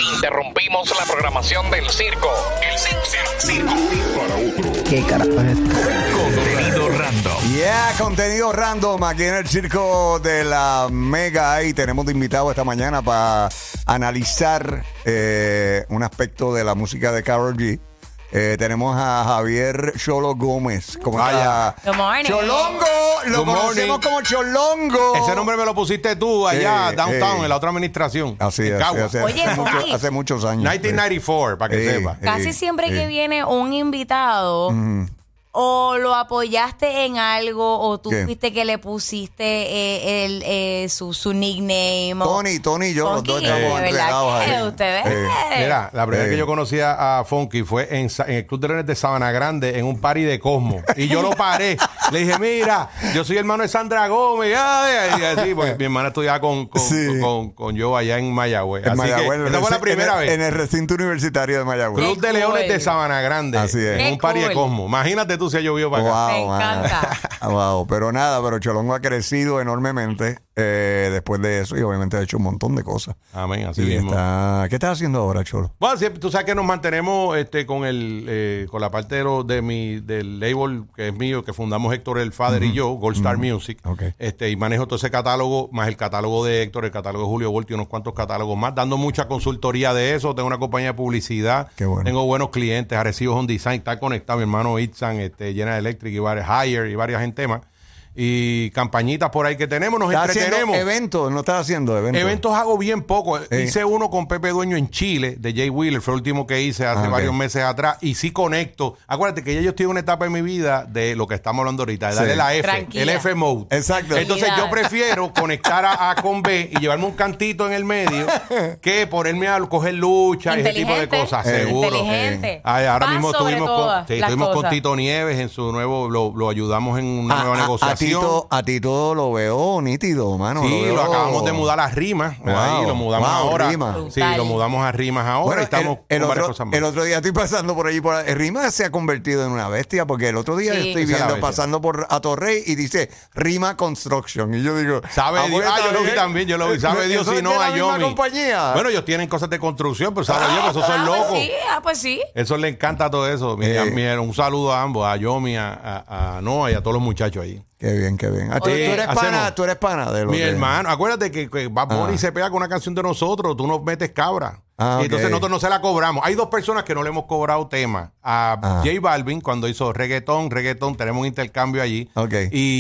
Interrumpimos la programación del circo. El circo. Para otro. ¿Qué carajo es esto? Contenido random. Contenido random aquí en el circo de la Mega. Y tenemos de invitado esta mañana para analizar un aspecto de la música de Karol G. Tenemos a Javier Cholo Gómez. ¿Cómo está? Good morning. Cholongo, lo Good conocemos morning. como Cholongo. Ese nombre me lo pusiste tú allá, downtown, en la otra administración. Así en es. Cagua. Oye, Fonky. Hace muchos años. 1994, para que sepa. Casi siempre que viene un invitado, o lo apoyaste en algo, o tú ¿Qué? fuiste que le pusiste su nickname. Tony y yo, los dos Fonky, estamos de verdad entregados que ahí. ustedes. Mira, la primera vez que yo conocí a Funky fue en el Club de Leones de Sabana Grande, en un party de Cosmo. Y yo lo paré. Le dije, mira, yo soy hermano de Sandra Gómez. Y así, porque mi hermana estudiaba con yo allá en Mayagüez. En Así Mayagüez, que esa fue la primera vez. En el recinto universitario de Mayagüez. Club de Leones de Sabana Grande. Así es. En Qué un party de cool. Cosmo. Imagínate tú si ha llovido para acá. Me encanta. Wow, pero Cholongo ha crecido enormemente después de eso y obviamente ha hecho un montón de cosas. Amén, así Y mismo. ¿Qué estás haciendo ahora, Cholo? Bueno, siempre, tú sabes que nos mantenemos con la parte del label que es mío, que fundamos Héctor el Father y yo, Gold Star Music. Ok. Y manejo todo ese catálogo, más el catálogo de Héctor, el catálogo de Julio Volti, unos cuantos catálogos más, dando mucha consultoría de eso. Tengo una compañía de publicidad. Qué bueno. Tengo buenos clientes, Arecibo Home Design, está conectado mi hermano Itzan, General Electric y varios Hire y varias gente más. Y campañitas por ahí que tenemos, nos ¿Estás haciendo entretenemos. eventos? ¿No estás haciendo eventos? Eventos hago bien poco. Hice uno con Pepe Dueño en Chile, de Jay Wheeler, fue el último que hice hace varios meses atrás. Y sí conecto. Acuérdate que ya yo estoy en una etapa en mi vida de lo que estamos hablando ahorita, de darle la F, Tranquila. el F mode. Exacto. Entonces yo prefiero conectar a con B y llevarme un cantito en el medio que ponerme a coger lucha y ese tipo de cosas. Seguro. Inteligente. Ahora Paz mismo sobre estuvimos todas las con cosas. Tito Nieves en su nuevo, lo ayudamos en una nueva negociación. A Tito lo veo nítido, mano. Sí, veo- lo acabamos de mudar a Rimas. Wow, Ahí lo mudamos wow, ahora. Rimas. Sí, Brutal. lo mudamos a Rimas ahora. Bueno, y estamos con varias cosas más. el otro día estoy pasando por allí. Rima se ha convertido en una bestia porque el otro día Sí. yo estoy Esa es la viendo bestia. pasando por Atorrey y dice Rima Construction. Y yo digo, Sabe Dios. Yo lo vi también. Yo lo vi. Sabe Dios ¿Eso si es no de la a misma Yomi. compañía? Bueno, ellos tienen cosas de construcción, pero sabe Dios que esos son locos. Pues sí. Eso le encanta todo eso. Un saludo a ambos, a Yomi, a Noah y a todos los muchachos ahí. Qué bien, qué bien. ¿Tú eres hacemos- tú eres pana de lo Mi que- hermano, acuérdate que Bad Bunny se pega con una canción de nosotros, tú nos metes cabra. Y entonces ok. nosotros no se la cobramos. Hay dos personas que no le hemos cobrado tema. A J Balvin, cuando hizo reggaetón, tenemos un intercambio allí. Ok.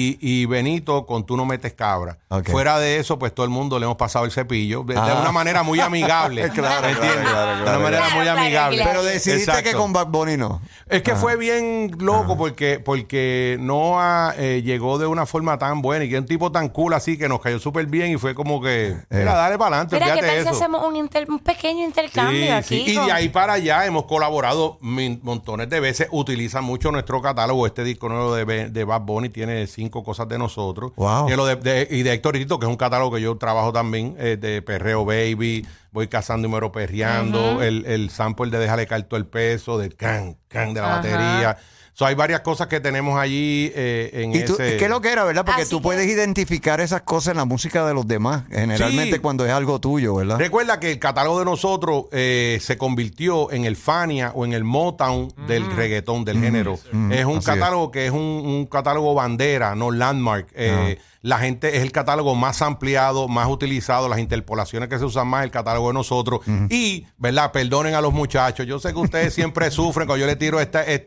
Y Benito con Tú no metes cabra. Ok. Fuera de eso, pues todo el mundo le hemos pasado el cepillo de una manera muy amigable. Claro, ¿entiendes? claro, De una manera muy Claro, amigable. claro. Pero decidiste Exacto. que con Bad Bunny no. Es que fue bien loco porque Noah llegó de una forma tan buena y que es un tipo tan cool así que nos cayó súper bien y fue como que, mira, dale para adelante, Mira, ¿qué fíjate tal si eso. hacemos un pequeño intercambio aquí? Y de ahí para allá hemos colaborado montones de veces. Utilizan mucho nuestro catálogo. Este disco nuevo de Bad Bunny tiene 5 cosas de nosotros. Wow. Y de Héctor Rito, que es un catálogo que yo trabajo también, de Perreo Baby, Voy Cazando y Muero Perreando, el sample de Déjale caer todo el peso, del can de la batería. So, hay varias cosas que tenemos allí en ¿Y tú, ese... qué es lo que era, verdad? Porque Así tú que- puedes identificar esas cosas en la música de los demás, generalmente Sí. cuando es algo tuyo, ¿verdad? Recuerda que el catálogo de nosotros se convirtió en el Fania o en el Motown del reggaetón, del género. Es un Así catálogo que es un catálogo bandera, no landmark. La gente es el catálogo más ampliado, más utilizado, las interpolaciones que se usan más, el catálogo de nosotros. Y, ¿verdad? Perdonen a los muchachos. Yo sé que ustedes siempre sufren cuando yo le tiro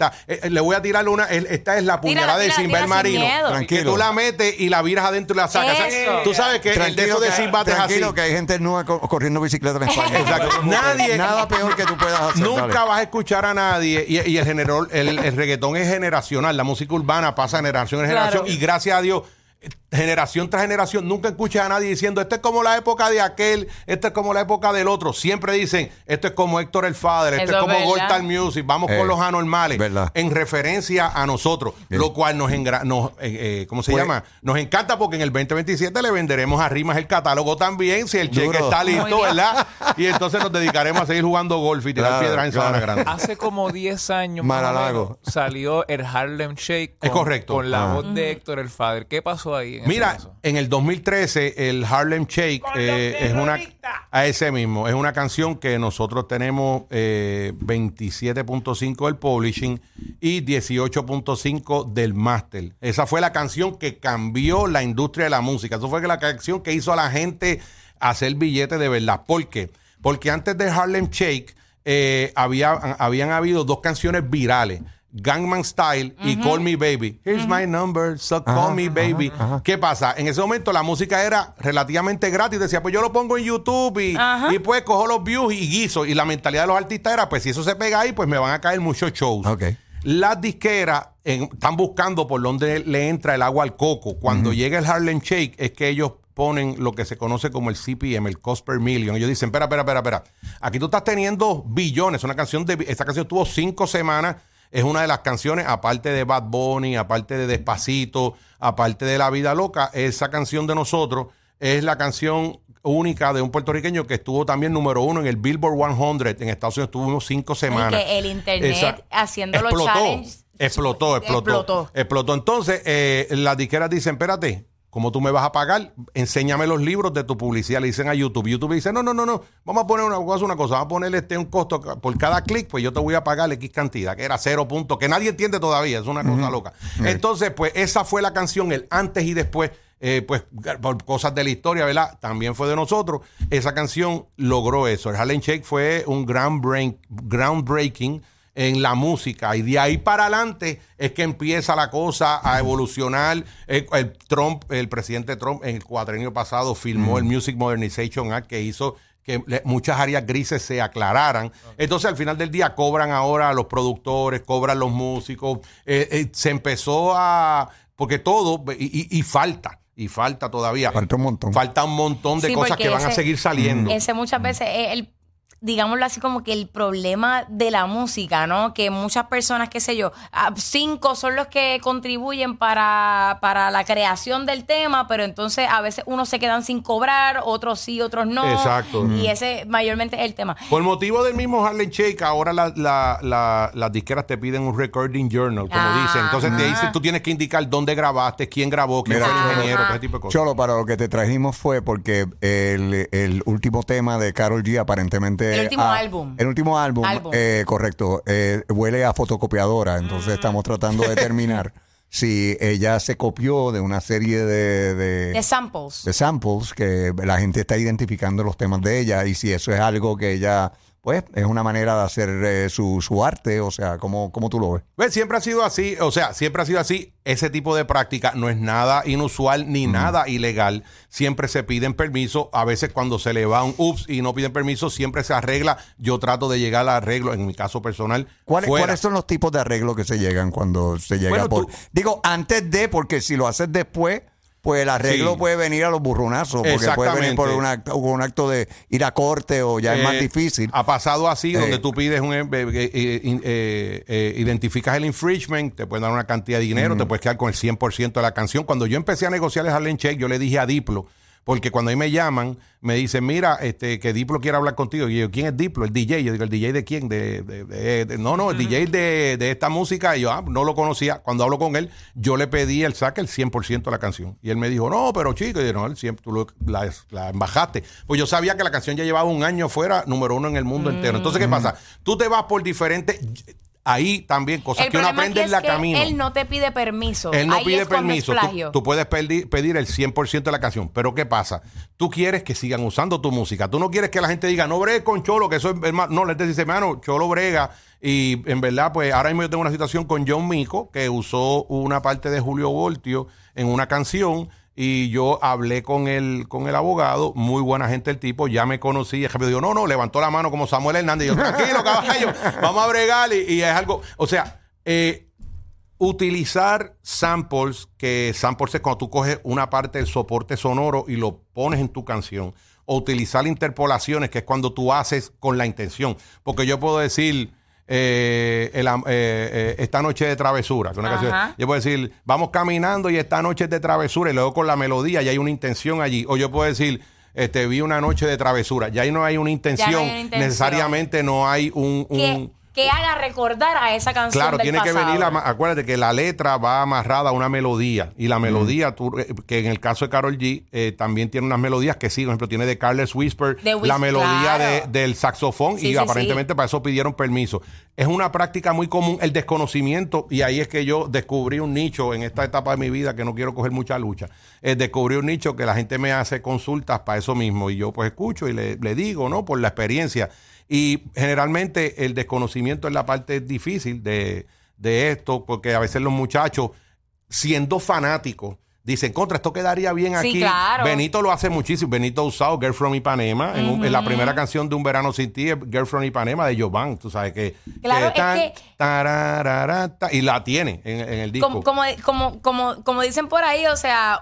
le voy a tirar esta es la puñalada de tírala, Simba el tira sin Marino. miedo. Que Tranquilo. tú la metes y la viras adentro y la sacas. O sea, Eso. tú sabes que el de eso de Simba es así. Tranquilo, que hay gente nueva corriendo bicicleta en España. Exacto. Nada peor que tú puedas hacer. Nunca dale. vas a escuchar a nadie y el reggaetón es generacional, la música urbana pasa de generación en Claro. generación y gracias a Dios generación tras generación nunca escuchas a nadie diciendo esto es como la época de aquel, esto es como la época del otro. Siempre dicen esto es como Héctor el Father, esto Eso es es como verdad. Gold Star Music, vamos con los anormales, verdad. en referencia a nosotros, lo cual ¿cómo se Pues- llama? Nos encanta porque en el 2027 le venderemos a Rimas el catálogo también, si el cheque Duro. está Muy listo, bien. ¿verdad? Y entonces nos dedicaremos a seguir jugando golf y tirar Claro, piedras en claro. Sabana Grande. Hace como 10 años más o Mar-a-Lago. menos, salió el Harlem Shake Es correcto. con la voz de Héctor el Father. ¿Qué pasó ahí? Mira, en el 2013, el Harlem Shake es una... A ese mismo. Es una canción que nosotros tenemos 27.5 del publishing y 18.5 del master. Esa fue la canción que cambió la industria de la música. Esa fue la canción que hizo a la gente hacer billetes de verdad. ¿Por qué? Porque antes de Harlem Shake habían habido dos canciones virales. Gangnam Style y Call Me Baby. Here's my number, so call me baby. ¿Qué pasa? En ese momento la música era relativamente gratis. Decía, pues yo lo pongo en YouTube y pues cojo los views y guiso. Y la mentalidad de los artistas era, pues si eso se pega ahí, pues me van a caer muchos shows. Okay. Las disqueras están buscando por dónde le entra el agua al coco. Cuando llega el Harlem Shake es que ellos ponen lo que se conoce como el CPM, el cost per million. Ellos dicen, espera. Aquí tú estás teniendo billones. Esta canción tuvo 5 semanas. Es una de las canciones, aparte de Bad Bunny, aparte de Despacito, aparte de La Vida Loca, esa canción de nosotros es la canción única de un puertorriqueño que estuvo también número 1 en el Billboard 100 en Estados Unidos. Estuvo unos 5 semanas. Y que el internet haciendo los challenges. Explotó. Entonces, las disqueras dicen, espérate, ¿cómo tú me vas a pagar? Enséñame los libros de tu publicidad. Le dicen a YouTube. YouTube dice, no. Vamos a poner una cosa. Vamos a ponerle un costo por cada clic, pues yo te voy a pagar X cantidad, que era 0 puntos, que nadie entiende todavía. Es una cosa loca. Entonces, pues esa fue la canción, el antes y después. Pues por cosas de la historia, ¿verdad? También fue de nosotros. Esa canción logró eso. El Harlem Shake fue un groundbreaking en la música, y de ahí para adelante es que empieza la cosa a evolucionar. El presidente Trump en el cuatrenio pasado firmó el Music Modernization Act, que hizo que muchas áreas grises se aclararan. Entonces, al final del día, cobran ahora los productores, cobran los músicos. Se empezó a... Porque todo... Y falta todavía. Falta un montón. Falta un montón de cosas que van a seguir saliendo. Ese muchas veces es digámoslo así, como que el problema de la música, ¿no? Que muchas personas, qué sé yo, 5 son los que contribuyen para la creación del tema, pero entonces a veces unos se quedan sin cobrar, otros sí, otros no. Exacto. Y ese mayormente es el tema. Por motivo del mismo Harlem Shake, ahora las disqueras te piden un recording journal, como dicen. Entonces te dicen, tú tienes que indicar dónde grabaste, quién grabó, quién fue el ingeniero, todo ese tipo de cosas. Cholo, para lo que te trajimos fue porque el último tema de Karol G aparentemente... El último álbum. El último álbum. Correcto. Huele a fotocopiadora. Entonces estamos tratando de determinar si ella se copió de una serie de samples. De samples que la gente está identificando los temas de ella, y si eso es algo que ella... Pues es una manera de hacer su arte, o sea, ¿cómo tú lo ves? Pues siempre ha sido así, ese tipo de práctica no es nada inusual ni nada ilegal, siempre se piden permiso, a veces cuando se le va un ups y no piden permiso, siempre se arregla, yo trato de llegar al arreglo, en mi caso personal. ¿Cuáles son los tipos de arreglos que se llegan cuando se llega digo, antes de, porque si lo haces después... Pues el arreglo puede venir a los burronazos, porque puede venir por un acto de ir a corte, o ya es más difícil. Ha pasado así, donde tú pides identificas el infringement, te pueden dar una cantidad de dinero, te puedes quedar con el 100% de la canción. Cuando yo empecé a negociar el Harlem Shake, yo le dije a Diplo, porque cuando ahí me llaman, me dicen, mira, que Diplo quiere hablar contigo. Y yo, ¿quién es Diplo? El DJ. Yo digo, ¿el DJ de quién? El DJ de esta música. Y yo, no lo conocía. Cuando hablo con él, yo le pedí el 100% de la canción. Y él me dijo, no, pero chico, y yo, no, tú la embajaste. Pues yo sabía que la canción ya llevaba un año fuera, número 1 en el mundo entero. Entonces, ¿qué pasa? Tú te vas por diferentes... Ahí también cosas que uno aprende en la camino. Él no te pide permiso. Él no ahí pide es permiso. Es plagio. Tú puedes pedir el 100% de la canción. Pero ¿qué pasa? Tú quieres que sigan usando tu música. Tú no quieres que la gente diga, no bregue con Cholo, que eso es... No, le dice, hermano, Cholo brega. Y en verdad, pues ahora mismo yo tengo una situación con John Mico, que usó una parte de Julio Voltio en una canción. Y yo hablé con el abogado, muy buena gente el tipo, ya me conocí, y el jefe dijo, no, levantó la mano como Samuel Hernández, y yo, tranquilo, caballo, vamos a bregar, y es algo, o sea, utilizar samples es cuando tú coges una parte del soporte sonoro y lo pones en tu canción, o utilizar interpolaciones, que es cuando tú haces con la intención, porque yo puedo decir... esta noche de travesura, que es una canción. Yo puedo decir, vamos caminando y esta noche es de travesura, y luego con la melodía ya hay una intención allí. O yo puedo decir, vi una noche de travesura, ya ahí no hay una intención, necesariamente no hay que haga recordar a esa canción Claro, del tiene que pasado. venir, acuérdate que la letra va amarrada a una melodía. Y la melodía, que en el caso de Karol G, también tiene unas melodías que sí, por ejemplo, tiene de Careless Whisper, la melodía claro. del saxofón, Sí, y sí, aparentemente para eso pidieron permiso. Es una práctica muy común, el desconocimiento, y ahí es que yo descubrí un nicho en esta etapa de mi vida que no quiero coger mucha lucha. Descubrí un nicho que la gente me hace consultas para eso mismo, y yo pues escucho y le digo, ¿no? Por la experiencia. Y generalmente el desconocimiento es la parte difícil de esto, porque a veces los muchachos, siendo fanáticos, dicen, contra, esto quedaría bien Sí, aquí. claro. Benito lo hace muchísimo. Benito ha usado Girl from Ipanema. En la primera canción de Un Verano Sin Ti es Girl from Ipanema de Jovan. Tú sabes que... Claro, que es que... y la tiene en el disco. Como dicen por ahí, o sea,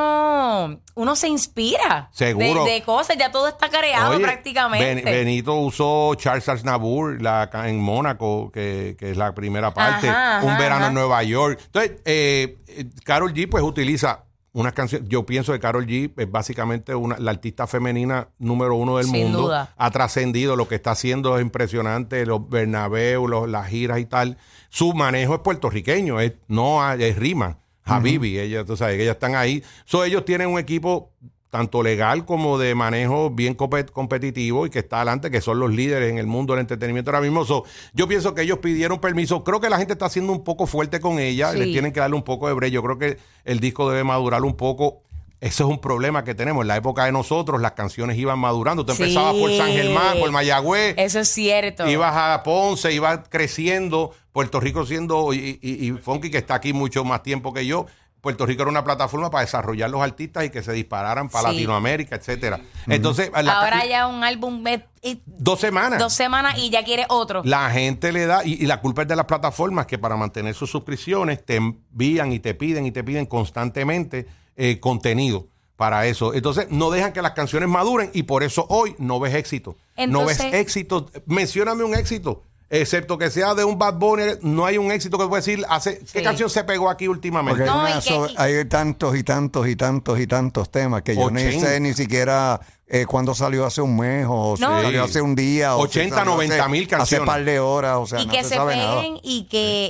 uno se inspira Seguro. de cosas, ya todo está creado Oye, prácticamente. Benito usó Charles Aznavour en Mónaco, que es la primera parte. Ajá, Un verano ajá. en Nueva York. Entonces, Karol G pues utiliza unas canciones. Yo pienso que Karol G es básicamente la artista femenina número 1 del Sin mundo. duda. Ha trascendido, lo que está haciendo es impresionante, los Bernabéu, las giras y tal. Su manejo es puertorriqueño, es rima. Habibi, ellas, tú sabes, ellas están ahí. Ellos tienen un equipo tanto legal como de manejo bien competitivo y que está adelante, que son los líderes en el mundo del entretenimiento ahora mismo. Yo pienso que ellos pidieron permiso. Creo que la gente está siendo un poco fuerte con ella. Sí. Le tienen que darle un poco de break. Yo creo que el disco debe madurar un poco. Eso es un problema que tenemos. En la época de nosotros, las canciones iban madurando. Tú empezabas por San Germán, por Mayagüez. Eso es cierto. Ibas a Ponce, ibas creciendo. Puerto Rico siendo, y Funky, que está aquí mucho más tiempo que yo, Puerto Rico era una plataforma para desarrollar los artistas y que se dispararan para Sí. Latinoamérica, etcétera. Entonces, Ahora ya un álbum 2 semanas. 2 semanas y ya quiere otro. La gente le da, y la culpa es de las plataformas que para mantener sus suscripciones te envían y te piden constantemente contenido para eso. Entonces, no dejan que las canciones maduren y por eso hoy no ves éxito. Entonces, no ves éxito. Mencióname un éxito. Excepto que sea de un Bad Bunny, no hay un éxito que puedes decir, ¿qué Sí. canción se pegó aquí últimamente? Porque No, hay tantos y tantos temas que yo ni 80. sé ni siquiera cuándo salió hace un mes o No. si salió hace un día. 80, si salió 90 mil hace canciones. par de horas, o sea, y no que se se sabe nada. peguen y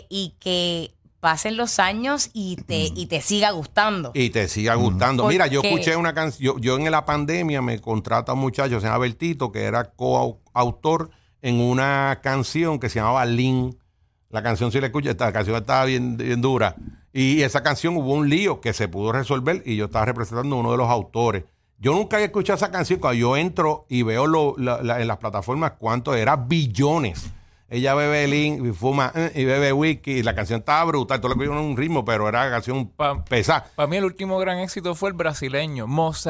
que pasen los años y te siga gustando. Y te siga gustando. ¿Por Mira, yo qué? escuché una canción, yo en la pandemia me contrata un muchacho, se llama Bertito, que era coautor en una canción que se llamaba Lean. La canción, si la escuchas, esta canción estaba bien dura. Y esa canción hubo un lío que se pudo resolver y yo estaba representando a uno de los autores. Yo nunca había escuchado esa canción. Cuando yo entro y veo en las plataformas cuánto era, billones. Ella bebe Lean y fuma y bebe whisky. Y la canción estaba brutal. Todo lo que yo en un ritmo, pero era una canción pesada. Para mí el último gran éxito fue el brasileño,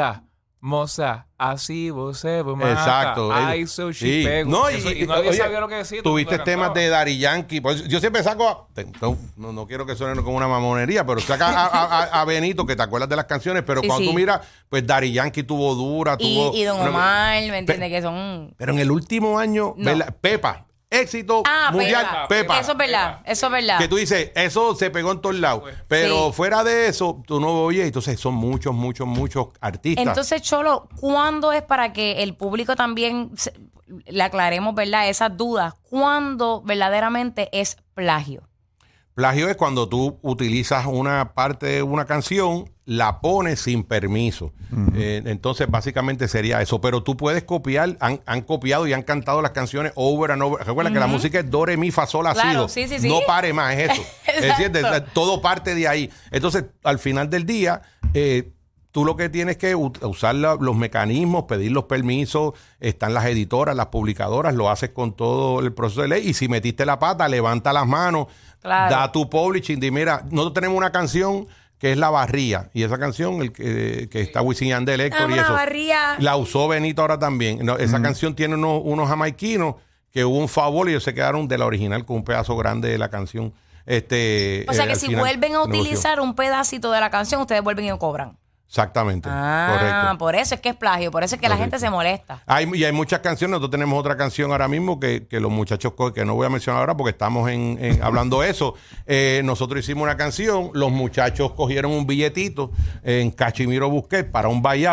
Moza, así você vai matar. Exacto. Ay, so she Sí. pego. No, Eso, y y nadie oye, sabía lo que decía. todo el Tuviste mundo temas cantaba. de Daddy Yankee. Pues yo siempre saco no quiero que suene como una mamonería, pero saca a Benito, que te acuerdas de las canciones, pero Sí, cuando sí. tú miras, pues Daddy Yankee tuvo dura, tuvo... Y Don una- Omar, ¿me entiendes? Que son... Pero en el último año, No. ¿verdad? Pepa, éxito mundial, Pepa. Eso es verdad, eso es verdad. Que tú dices, eso se pegó en todos lados. Pero Sí. fuera de eso, tú no oyes. Entonces son muchos artistas. Entonces, Cholo, ¿cuándo es para que el público también le aclaremos, ¿verdad? Esas dudas. ¿Cuándo verdaderamente es plagio? Plagio es cuando tú utilizas una parte de una canción, la pones sin permiso. Entonces, básicamente sería eso. Pero tú puedes copiar, han copiado y han cantado las canciones over and over. Recuerda que la música es do, re, mi, fa, sol, la, Claro, si, do. sí, sí, sí. No pare más, es eso. Exacto. ¿Entiendes? Todo parte de ahí. Entonces, al final del día... tú lo que tienes que usar los mecanismos, pedir los permisos, están las editoras, las publicadoras, lo haces con todo el proceso de ley y si metiste la pata, levanta las manos, Claro. da tu publishing, di mira, nosotros tenemos una canción que es La Barría y esa canción que está Wisin y Yandel, Héctor y Una eso, barría. la usó Benito ahora también. No, esa canción tiene unos jamaiquinos que hubo un favor y ellos se quedaron de la original con un pedazo grande de la canción. O sea que al si final, vuelven a negoció. utilizar un pedacito de la canción, ustedes vuelven y lo cobran. Exactamente, Ah, correcto. por eso es que es plagio, por eso es que la gente se molesta. Y hay muchas canciones. Nosotros tenemos otra canción ahora mismo que los muchachos, que no voy a mencionar ahora porque estamos hablando de eso. Nosotros hicimos una canción, los muchachos cogieron un billetito en Cachimiro Busquets para un buyout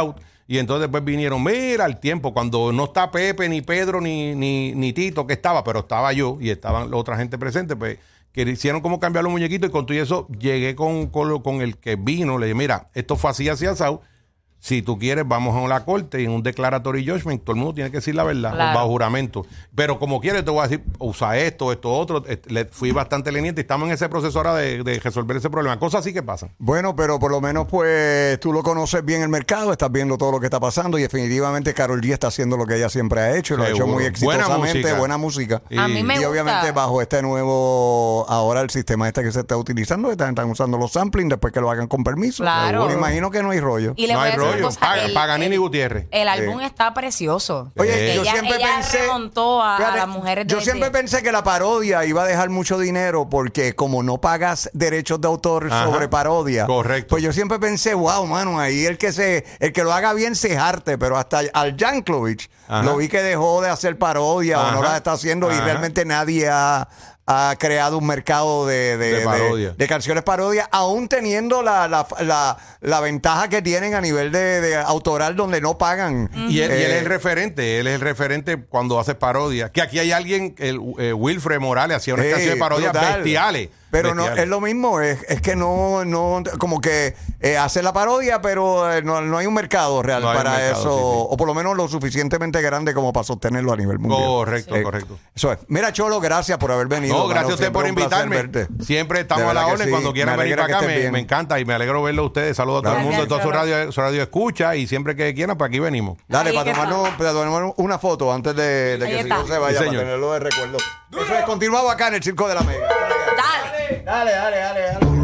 Y entonces después vinieron, mira, al tiempo, cuando no está Pepe, ni Pedro, ni Tito, que estaba, pero estaba yo y estaban la otra gente presente, pues que hicieron como cambiar los muñequitos y con todo eso llegué con el que vino, le dije, mira, esto fue así asado. Si tú quieres, vamos a la corte y en un declaratory judgment, todo el mundo tiene que decir la verdad, Claro. bajo juramento. Pero como quieres, te voy a decir, usa esto, otro. Le fui bastante leniente y estamos en ese proceso ahora de resolver ese problema. Cosas así que pasan. Bueno, pero por lo menos pues tú lo conoces bien el mercado, estás viendo todo lo que está pasando y definitivamente Karol G está haciendo lo que ella siempre ha hecho y lo ha hecho Seguro. muy exitosamente, Buena música. buena música. A mí me Y gusta. obviamente bajo este nuevo, ahora el sistema este que se está utilizando, están usando los samplings después que lo hagan con permiso. Claro. Me imagino que no hay rollo. Y le No voy a hay decir una rollo. cosa, Paganini y Gutiérrez. El álbum está precioso. Oye, yo ella, siempre ella pensé. remontó a Fíjate, las mujeres yo siempre pensé que la parodia iba a dejar mucho dinero porque como no pagas derechos de autor Ajá. sobre parodia. Correcto. Pues yo siempre pensé, wow, mano, ahí el que lo haga bien se jarte, pero hasta al Yankovic Ajá. lo vi que dejó de hacer parodia o no Ajá. la está haciendo y Ajá. realmente nadie ha creado un mercado de parodia. de canciones parodia, aún teniendo la ventaja que tienen a nivel de autoral donde no pagan. Y él es el referente cuando hace parodia. Que aquí hay alguien, Wilfred Morales, hacía una canción de parodia brutal. bestiales. Pero no, bestiales. es lo mismo, es que no, como que hace la parodia, pero no hay un mercado real No hay un para mercado, eso, sí, sí. o por lo menos lo suficientemente grande como para sostenerlo a nivel mundial. Correcto, correcto. Eso es. Mira, Cholo, gracias por haber venido. No, gracias a usted por Siempre un placer invitarme. verte. Siempre estamos De a la verdad que orden. sí. Cuando quieran Me venir alegra para acá, que estés bien. me encanta y me alegro verlo a ustedes. Saludos a todo el Gracias, mundo de toda Cholo. su radio escucha y siempre que quieran, para aquí venimos. Dale, Ahí para que tomarnos una foto antes de Ahí que está. Silvio se vaya, Sí, para señor. tenerlo de recuerdo. Eso es, continuamos acá en el Circo de la Mega. Dale. Dale.